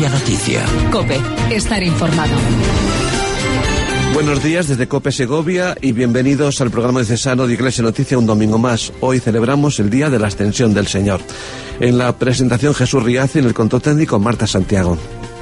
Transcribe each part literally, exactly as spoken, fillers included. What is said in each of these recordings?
Iglesia Noticia. COPE, estar informado. Buenos días desde COPE Segovia y bienvenidos al programa diocesano de Iglesia Noticia un domingo más. Hoy celebramos el Día de la Ascensión del Señor. En la presentación Jesús Riazi, en el control técnico Marta Santiago.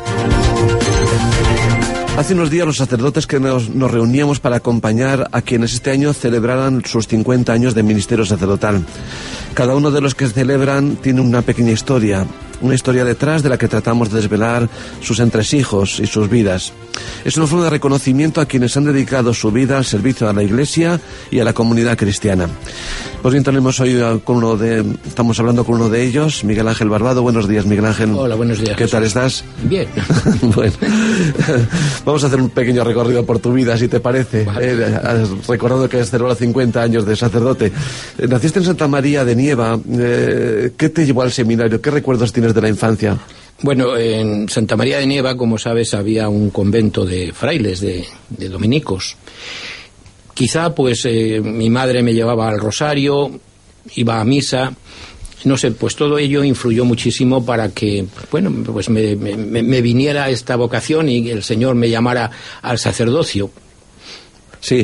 Hace unos días los sacerdotes que nos, nos reuníamos para acompañar a quienes este año celebraran sus cincuenta años de ministerio sacerdotal. Cada uno de los que celebran tiene una pequeña historia, una historia detrás de la que tratamos de desvelar sus entresijos y sus vidas. Es una forma de reconocimiento a quienes han dedicado su vida al servicio a la Iglesia y a la comunidad cristiana. Pues bien, tenemos hoy con uno de, estamos hablando con uno de ellos, Miguel Ángel Barbado. Buenos días, Miguel Ángel. Hola, buenos días. ¿Qué Jesús. tal estás? Bien. Bueno, vamos a hacer un pequeño recorrido por tu vida, si te parece. Vale. Eh, has recordado que has celebrado cincuenta años de sacerdote. Eh, naciste en Santa María de Nieva. Eh, ¿Qué te llevó al seminario? ¿Qué recuerdos tienes de la infancia? Bueno, en Santa María de Nieva, como sabes, había un convento de frailes, de, de dominicos. Quizá, pues, eh, mi madre me llevaba al rosario, iba a misa, no sé, pues todo ello influyó muchísimo para que, bueno, pues me, me, me viniera esta vocación y el Señor me llamara al sacerdocio. Sí.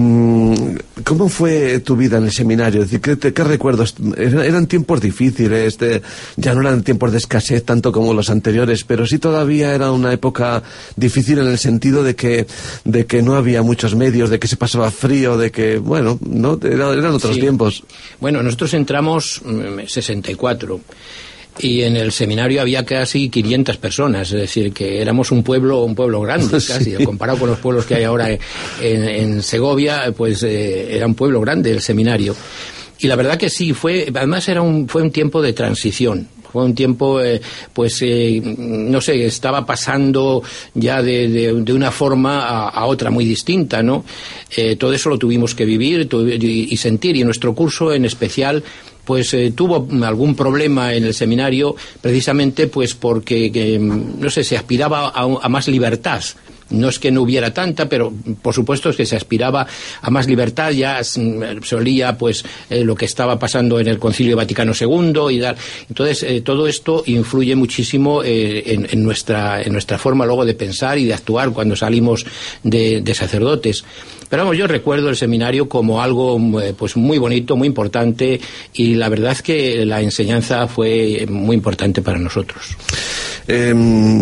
¿Cómo fue tu vida en el seminario? Es decir, ¿qué, te, qué recuerdos? Eran tiempos difíciles, de, ya no eran tiempos de escasez tanto como los anteriores, pero sí todavía era una época difícil en el sentido de que, de que no había muchos medios, de que se pasaba frío, de que, bueno, no eran, eran otros Sí. tiempos. Bueno, nosotros entramos en sesenta y cuatro. Y en el seminario había casi quinientas personas, es decir, que éramos un pueblo un pueblo grande, casi, sí. Comparado con los pueblos que hay ahora en, en Segovia, pues eh, era un pueblo grande el seminario. Y la verdad que sí, fue además era un fue un tiempo de transición. Fue un tiempo, eh, pues, eh, no sé, estaba pasando ya de, de, de una forma a, a otra muy distinta, ¿no? Eh, todo eso lo tuvimos que vivir tu, y, y sentir, y nuestro curso en especial pues eh, tuvo algún problema en el seminario precisamente pues porque, que, no sé, se aspiraba a, a más libertad. No es que no hubiera tanta, pero por supuesto es que se aspiraba a más libertad, ya se olía pues eh, lo que estaba pasando en el Concilio Vaticano segundo y tal. Entonces eh, todo esto influye muchísimo eh, en, en nuestra en nuestra forma luego de pensar y de actuar cuando salimos de, de sacerdotes. Pero vamos, yo recuerdo el seminario como algo eh, pues muy bonito, muy importante, y la verdad es que la enseñanza fue muy importante para nosotros. Eh,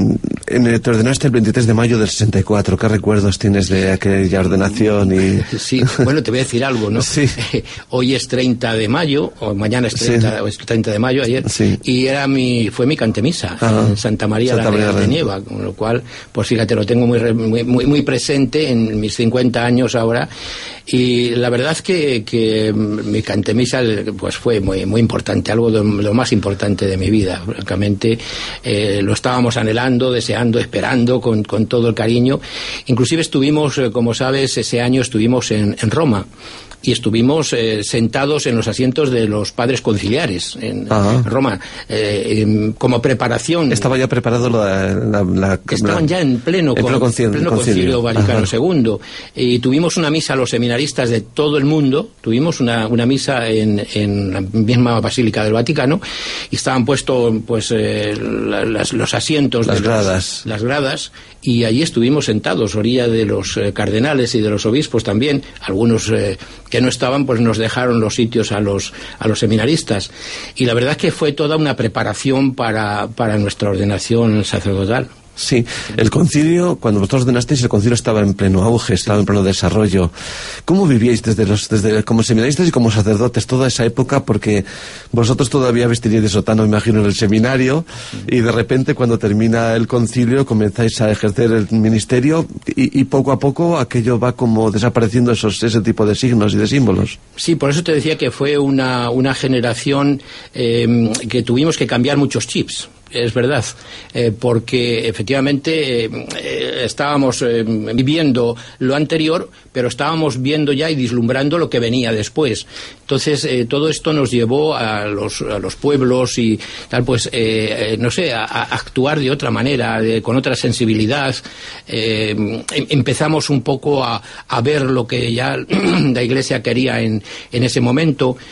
en, te ordenaste el veintitrés de mayo del sesenta y cuatro. ¿Qué recuerdos tienes de aquella ordenación? Y... Sí, bueno, te voy a decir algo, ¿no? Sí. Hoy es treinta de mayo, o mañana es treinta, sí. O es treinta de mayo, ayer, sí. Y era mi, fue mi cantemisa en Santa María, Santa María la de Nieva, con lo cual, pues fíjate, lo tengo muy, muy, muy, muy presente en mis cincuenta años ahora, y la verdad es que, que mi cantemisa pues fue muy, muy importante, algo de lo más importante de mi vida, francamente. Eh, lo estábamos anhelando, deseando, esperando con, con todo el cariño. Inclusive estuvimos, como sabes, ese año estuvimos en, en Roma. Y estuvimos eh, sentados en los asientos de los padres conciliares en Ajá. Roma, eh, eh, como preparación. Estaba ya preparado la... la, la Estaban la, ya en pleno, en pleno, concilio, pleno concilio. concilio Vaticano Ajá. segundo. Y tuvimos una misa a los seminaristas de todo el mundo, tuvimos una, una misa en, en la misma Basílica del Vaticano, y estaban puestos pues eh, la, las, los asientos las de gradas. Los, las gradas, y allí estuvimos sentados, orilla de los eh, cardenales y de los obispos también, algunos eh, que no estaban, pues nos dejaron los sitios a los a los seminaristas, y la verdad es que fue toda una preparación para, para nuestra ordenación sacerdotal. Sí, el concilio, cuando vosotros ordenasteis, el concilio estaba en pleno auge, estaba en pleno desarrollo. ¿Cómo vivíais desde los, desde como seminaristas y como sacerdotes toda esa época? Porque vosotros todavía vestiríais de sotano, imagino, en el seminario, y de repente cuando termina el concilio comenzáis a ejercer el ministerio, y, y poco a poco aquello va como desapareciendo esos ese tipo de signos y de símbolos. Sí, por eso te decía que fue una, una generación eh, que tuvimos que cambiar muchos chips. Es verdad, eh, porque efectivamente eh, estábamos eh, viviendo lo anterior, pero estábamos viendo ya y vislumbrando lo que venía después. Entonces, eh, todo esto nos llevó a los, a los pueblos y tal, pues, eh, no sé, a, a actuar de otra manera, de, con otra sensibilidad. Eh, em, empezamos un poco a, a ver lo que ya la Iglesia quería en, en ese momento.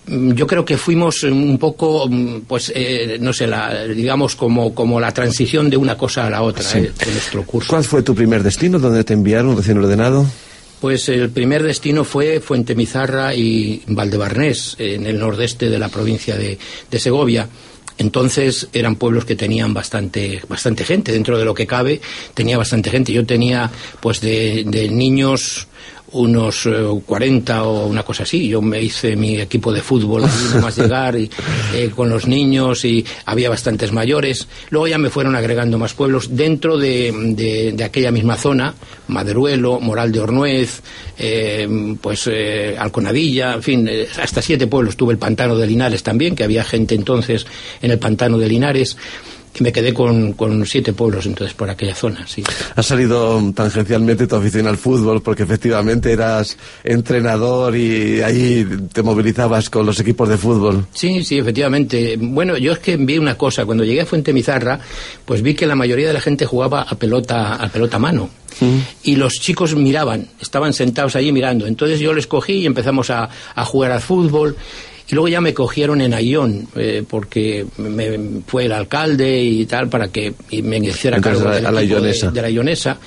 Yo creo que fuimos un poco, pues, eh, no sé, la, digamos, como, como la transición de una cosa a la otra, sí. eh, de nuestro curso. ¿Cuál fue tu primer destino? ¿Dónde te enviaron recién ordenado? Pues el primer destino fue Fuentemizarra y Valdebarnés, en el nordeste de la provincia de, de Segovia. Entonces eran pueblos que tenían bastante bastante gente, dentro de lo que cabe, tenía bastante gente. Yo tenía, pues, de, de niños unos uh, cuarenta o una cosa así. Yo me hice mi equipo de fútbol nada más llegar y, eh, con los niños, y había bastantes mayores. Luego ya me fueron agregando más pueblos dentro de, de, de aquella misma zona: Maderuelo, Moral de Ornuez, eh, pues eh, Alconadilla, en fin, eh, hasta siete pueblos. Tuve el Pantano de Linares también, que había gente entonces en el Pantano de Linares. Y me quedé con, con siete pueblos entonces por aquella zona, sí. Ha salido tangencialmente tu afición al fútbol, porque efectivamente eras entrenador y ahí te movilizabas con los equipos de fútbol. Sí, sí, efectivamente. Bueno, yo es que vi una cosa. Cuando llegué a Fuentemizarra, pues vi que la mayoría de la gente jugaba a pelota, a pelota a mano. Mm. Y los chicos miraban, estaban sentados allí mirando. Entonces yo les cogí y empezamos a, a jugar al fútbol. Y luego ya me cogieron en Ayllón, eh, porque me fue el alcalde y tal, para que me hiciera cargo de la, del equipo de, de la Ayllonesa.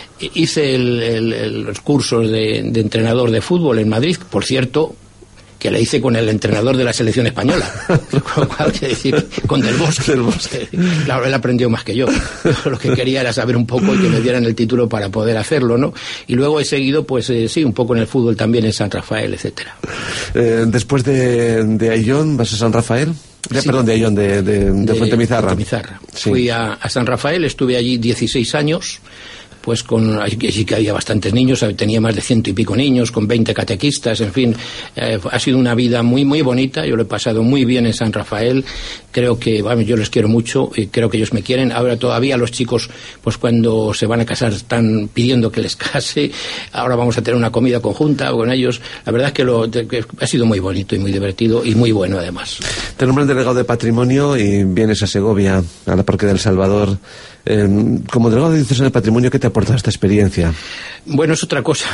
Hice el, el, el, los cursos de, de entrenador de fútbol en Madrid, por cierto, que le hice con el entrenador de la selección española, con lo cual, quiere decir, con Del Bosque. Del Bosque. Claro, él aprendió más que yo. Lo que quería era saber un poco y que me dieran el título para poder hacerlo, ¿no? Y luego he seguido, pues eh, sí, un poco en el fútbol también, en San Rafael, etcétera. Eh, después de, de Ayllón, ¿vas a San Rafael? De, sí. Perdón, de Ayllón, de, de, de, de Fuentemizarra. Fuentemizarra. Sí. Fui a, a San Rafael, estuve allí dieciséis años. Pues con, sí que había bastantes niños, tenía más de ciento y pico niños, con veinte catequistas, en fin, eh, ha sido una vida muy muy bonita. Yo lo he pasado muy bien en San Rafael. Creo que, bueno, yo les quiero mucho y creo que ellos me quieren. Ahora todavía los chicos, pues cuando se van a casar, están pidiendo que les case. Ahora vamos a tener una comida conjunta con ellos. La verdad es que, lo, que ha sido muy bonito y muy divertido y muy bueno además. Te nombran delegado de Patrimonio y vienes a Segovia, a la Parque del Salvador. Eh, como delegado de Diocesano de Patrimonio, ¿qué te aporta esta experiencia? Bueno, es otra cosa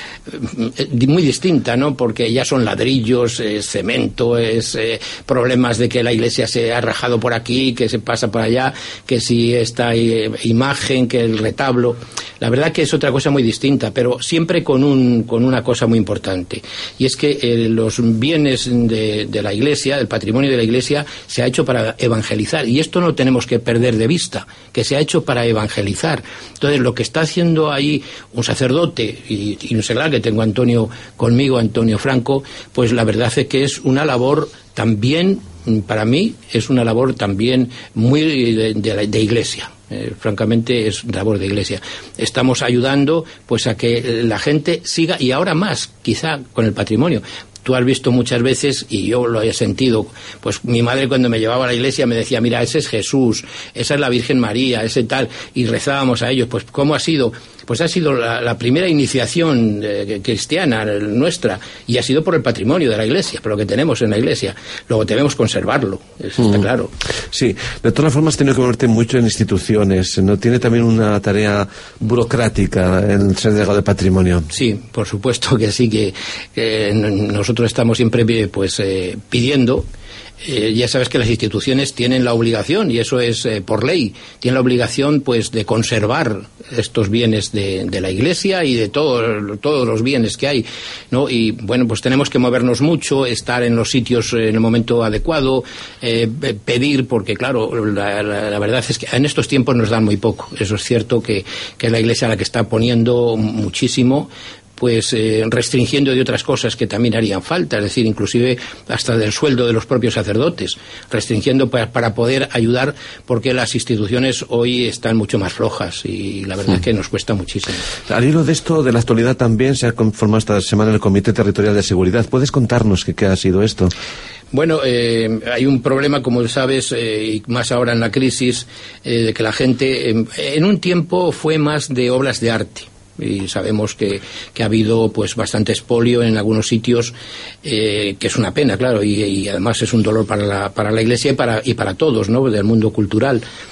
muy distinta, ¿no? Porque ya son ladrillos, es cemento, es eh, problemas de que la iglesia se ha rajado por aquí, que se pasa por allá, que si esta eh, imagen, que el retablo. La verdad que es otra cosa muy distinta, pero siempre con un con una cosa muy importante, y es que eh, los bienes de, de la iglesia, el patrimonio de la iglesia, se ha hecho para evangelizar, y esto no tenemos que perder de vista, que se ha hecho para evangelizar. Entonces, lo que está haciendo ahí un sacerdote, y, y un seglar que tengo Antonio conmigo, Antonio Franco, pues la verdad es que es una labor también, para mí, es una labor también muy de, de, de iglesia. Eh, francamente es labor de iglesia. Estamos ayudando pues a que la gente siga, y ahora más, quizá, con el patrimonio. Tú has visto muchas veces, y yo lo he sentido, pues mi madre cuando me llevaba a la iglesia me decía, mira, ese es Jesús, esa es la Virgen María, ese tal, y rezábamos a ellos. Pues ¿cómo ha sido? Pues ha sido la, la primera iniciación eh, cristiana nuestra, y ha sido por el patrimonio de la iglesia, por lo que tenemos en la iglesia. Luego debemos conservarlo, eso está mm. claro. Sí, de todas formas has tenido que moverte mucho en instituciones, ¿no? Tiene también una tarea burocrática el ser delegado de patrimonio. Sí, por supuesto que sí, que, que nosotros estamos siempre pues eh, pidiendo. Eh, ya sabes que las instituciones tienen la obligación, y eso es eh, por ley, tienen la obligación pues de conservar estos bienes de, de la iglesia y de todo, todos los bienes que hay, ¿no? Y bueno, pues tenemos que movernos mucho, estar en los sitios en el momento adecuado, eh, pedir, porque claro, la, la, la verdad es que en estos tiempos nos dan muy poco. Eso es cierto, que, que la iglesia la que está poniendo muchísimo, pues eh, restringiendo de otras cosas que también harían falta, es decir, inclusive hasta del sueldo de los propios sacerdotes, restringiendo para, para poder ayudar, porque las instituciones hoy están mucho más flojas y la verdad sí. es que nos cuesta muchísimo. Al hilo de esto, de la actualidad, también se ha conformado esta semana el Comité Territorial de Seguridad. ¿Puedes contarnos qué, qué ha sido esto? Bueno, eh, hay un problema, como sabes, eh, y más ahora en la crisis, eh, de que la gente, eh, en un tiempo fue más de obras de arte. Y sabemos que, que ha habido pues bastante expolio en algunos sitios, eh, que es una pena, claro, y, y además es un dolor para la, para la iglesia y para, y para todos, ¿no?, del mundo cultural.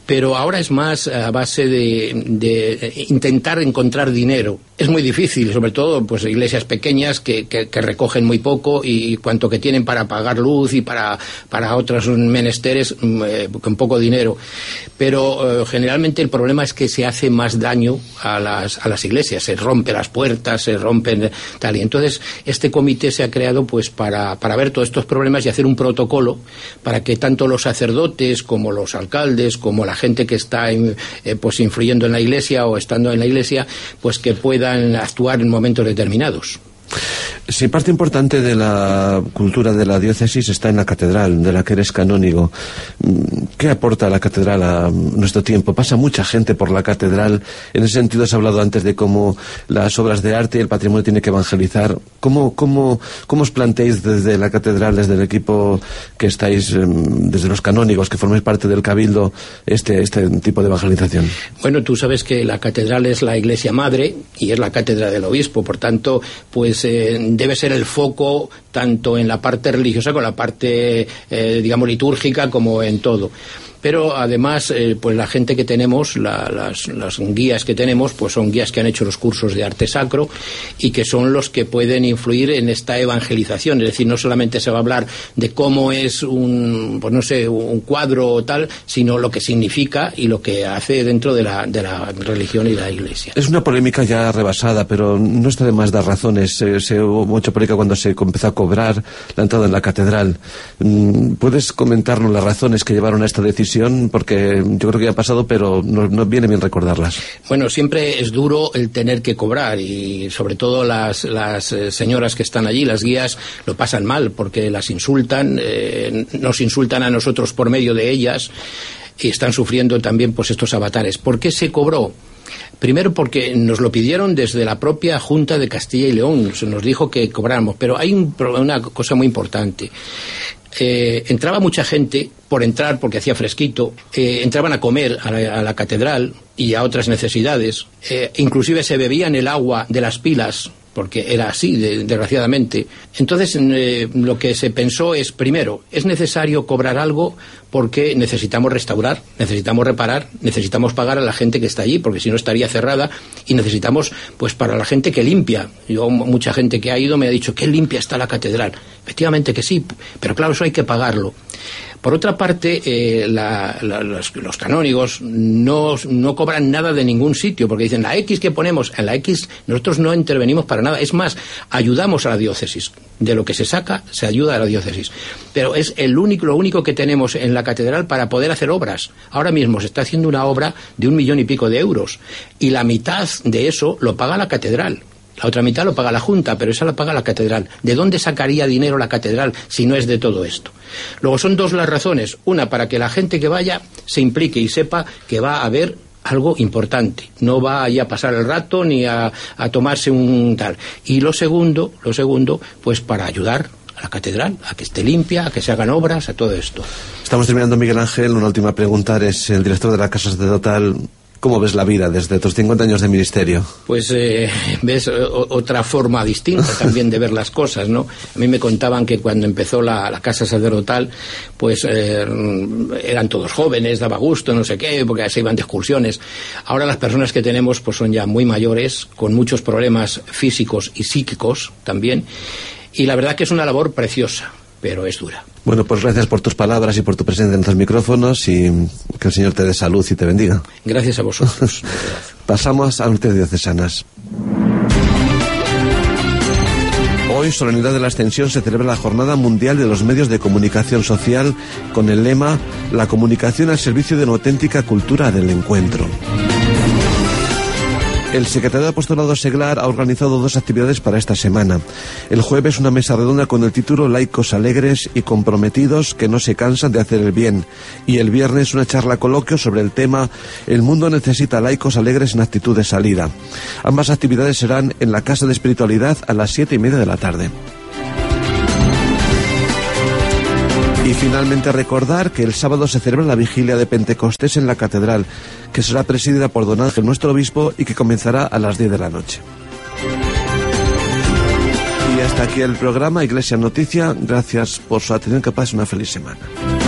pero ahora es más a base de, de intentar encontrar dinero. Es muy difícil, sobre todo pues iglesias pequeñas que, que, que recogen muy poco y cuanto que tienen para pagar luz y para, para otros menesteres eh, con poco dinero. Pero eh, generalmente el problema es que se hace más daño a las, a las iglesias, se rompen las puertas, se rompen tal. Y entonces este comité se ha creado pues para, para ver todos estos problemas y hacer un protocolo para que tanto los sacerdotes como los alcaldes, como la gente que está eh, pues influyendo en la iglesia o estando en la iglesia, pues que puedan actuar en momentos determinados. Sí, parte importante de la cultura de la diócesis está en la catedral, de la que eres canónigo. ¿Qué aporta la catedral a nuestro tiempo? Pasa mucha gente por la catedral. En ese sentido has hablado antes de cómo las obras de arte y el patrimonio tienen que evangelizar. ¿Cómo, cómo, cómo os planteáis desde la catedral, desde el equipo que estáis, desde los canónigos, que formáis parte del cabildo, este, este tipo de evangelización? Bueno, tú sabes que la catedral es la iglesia madre y es la cátedra del obispo, por tanto, pues eh, debe ser el foco tanto en la parte religiosa como en la parte, eh, digamos, litúrgica, como en todo. Pero además, eh, pues la gente que tenemos, la, las, las guías que tenemos, pues son guías que han hecho los cursos de arte sacro y que son los que pueden influir en esta evangelización. Es decir, no solamente se va a hablar de cómo es un, pues no sé, un cuadro o tal, sino lo que significa y lo que hace dentro de la, de la religión y la iglesia. Es una polémica ya rebasada, pero no está de más dar razones. Se, se hubo mucha polémica cuando se empezó a cobrar la entrada en la catedral. ¿Puedes comentarnos las razones que llevaron a esta decisión? Porque yo creo que ya ha pasado, pero no, no viene bien recordarlas. Bueno, siempre es duro el tener que cobrar y sobre todo las, las eh, señoras que están allí, las guías, lo pasan mal porque las insultan, eh, nos insultan a nosotros por medio de ellas y están sufriendo también pues estos avatares. ¿Por qué se cobró? Primero porque nos lo pidieron desde la propia Junta de Castilla y León, se nos dijo que cobráramos, pero hay un, una cosa muy importante. Eh, entraba mucha gente por entrar porque hacía fresquito, eh, entraban a comer a la, a la catedral y a otras necesidades, eh, inclusive se bebían el agua de las pilas porque era así, de, desgraciadamente. Entonces, eh, lo que se pensó es, primero, es necesario cobrar algo porque necesitamos restaurar, necesitamos reparar, necesitamos pagar a la gente que está allí, porque si no estaría cerrada, y necesitamos, pues, para la gente que limpia. Yo, mucha gente que ha ido me ha dicho, qué limpia está la catedral. Efectivamente que sí, pero claro, eso hay que pagarlo. Por otra parte, eh, la, la, los, los canónigos no, no cobran nada de ningún sitio, porque dicen, la X que ponemos, en la X nosotros no intervenimos para nada. Es más, ayudamos a la diócesis. De lo que se saca, se ayuda a la diócesis. Pero es el único, lo único que tenemos en la catedral para poder hacer obras. Ahora mismo se está haciendo una obra de un millón y pico de euros, y la mitad de eso lo paga la catedral. La otra mitad lo paga la Junta, pero esa la paga la catedral. ¿De dónde sacaría dinero la catedral si no es de todo esto? Luego son dos las razones. Una, para que la gente que vaya se implique y sepa que va a haber algo importante. No va ahí a pasar el rato ni a, a tomarse un tal. Y lo segundo, lo segundo, pues para ayudar a la catedral, a que esté limpia, a que se hagan obras, a todo esto. Estamos terminando, Miguel Ángel. Una última pregunta. Eres el director de la Casa Sacerdotal. ¿Cómo ves la vida desde tus cincuenta años de ministerio? Pues eh, ves o, otra forma distinta también de ver las cosas, ¿no? A mí me contaban que cuando empezó la, la Casa Sacerdotal, pues eh, eran todos jóvenes, daba gusto, no sé qué, porque se iban de excursiones. Ahora las personas que tenemos pues son ya muy mayores, con muchos problemas físicos y psíquicos también, y la verdad que es una labor preciosa, pero es dura. Bueno, pues gracias por tus palabras y por tu presencia en estos micrófonos, y que el Señor te dé salud y te bendiga. Gracias a vosotros. Pasamos a noticias diocesanas. Hoy, solemnidad de la Ascensión, se celebra la Jornada Mundial de los Medios de Comunicación Social con el lema La comunicación al servicio de una auténtica cultura del encuentro. El Secretariado de Apostolado Seglar ha organizado dos actividades para esta semana. El jueves, una mesa redonda con el título Laicos alegres y comprometidos que no se cansan de hacer el bien. Y el viernes, una charla coloquio sobre el tema El mundo necesita laicos alegres en actitud de salida. Ambas actividades serán en la Casa de Espiritualidad a las siete y media de la tarde. Y finalmente recordar que el sábado se celebra la vigilia de Pentecostés en la Catedral, que será presidida por don Ángel, nuestro obispo, y que comenzará a las diez de la noche. Y hasta aquí el programa Iglesia Noticia. Gracias por su atención, que pase una feliz semana.